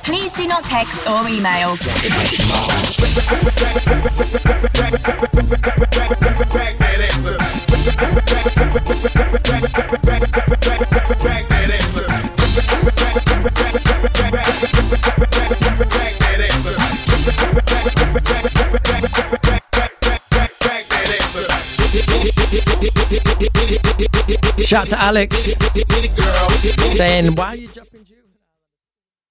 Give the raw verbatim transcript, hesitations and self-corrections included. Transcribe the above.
Please do not text or email. Shout to Alex saying, why are you jumping?